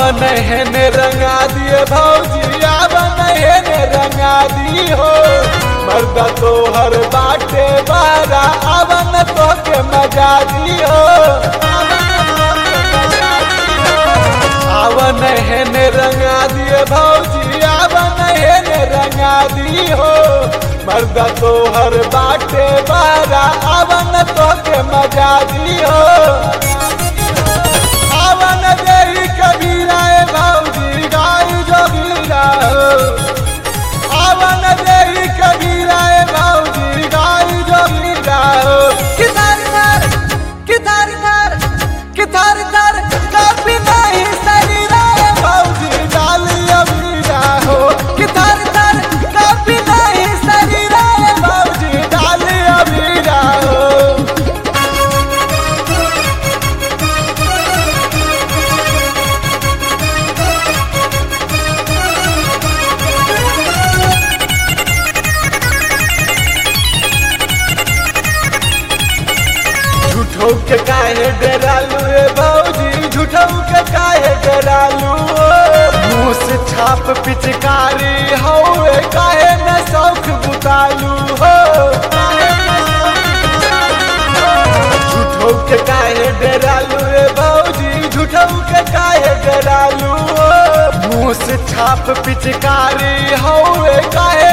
आवन हेने रंगा दिए भौजी, आवन हेने रंगा दी हो। मर्दा तो हर बाटे बारा, आवन तो के मजा दी हो। आवन हेने रंगा दिए भौजी, आवन हेने रंगा दी हो। मर्दा तो हर बाटे बारा, आवन तो के मजा दी हो। आवन देही कबीरा भौजी, गाय जोगीरा हो। आवन देही कबीरा भौजी, गाय जोगीरा हो। किधर धर किधर धर किधर धर कभी नहीं शरीरा भौजी, डाली अबीरा हो। किधर धर कभी नहीं शरीरा भौजी, डाली अबीरा हो। झूठो के काहे डरालू रे भौजी, झूठो के काहे डरालू। मुँह से छाप पिचकारी हो, काहे न शौक बुतालू हो। झूठो के काहे डरालू रे भौजी, झूठो के काहे डरालू। मुँह से छाप पिचकारी हो, काहे